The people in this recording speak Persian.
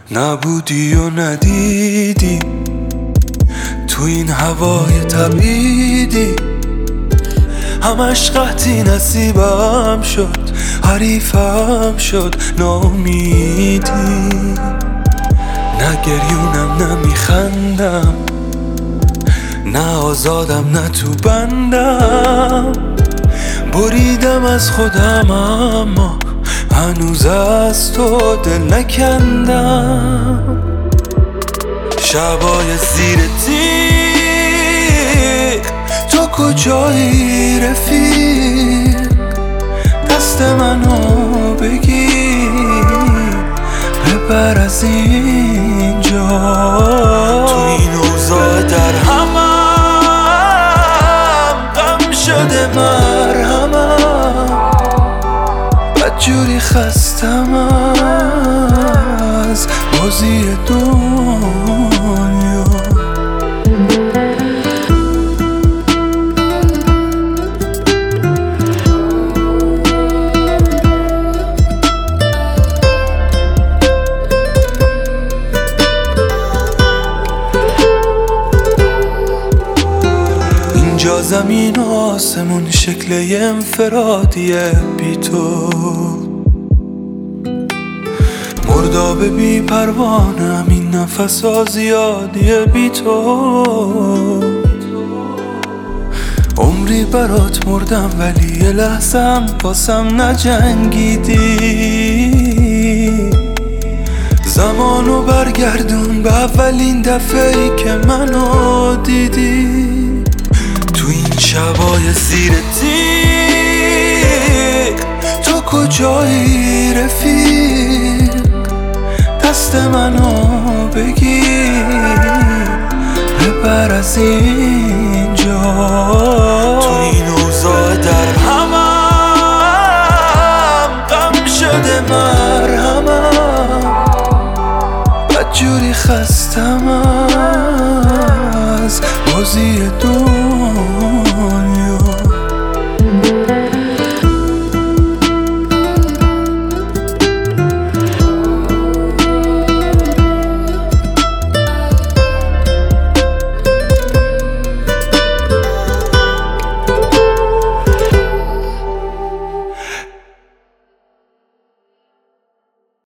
نبودی و ندیدی تو این هوای تبعیدی، همش قحطی نصیبم شد، حریفم شد ناامیدی. نه گریونم نه میخندم، نه آزادم نه تو بندم، بریدم از خودم اما هنوز از تو دل نکندم. شبای زیر تیغ تو کجایی رفیق، دست منو بگیر ببر از اینجا. تو این اوضاع در همم غم شده مرهمم، بدجوری خستم از بازی دنیا. اینجا زمین و آسمون شکل انفرادیه بی تو، مردابه بی پروانم، این نفس ها زیادیه بی تو. عمری برات مردم ولی یه لحظم واسم نجنگیدی. زمانو برگردون به اولین دفعه‌ای که منو دیدی. تو این شبای زیر تیغ تو کجایی رفیق، دست منو بگیر ببر از اینجا. تو این اوضاع در همم غم شده مرهمم، بدجوری خستم از بازی دنیا.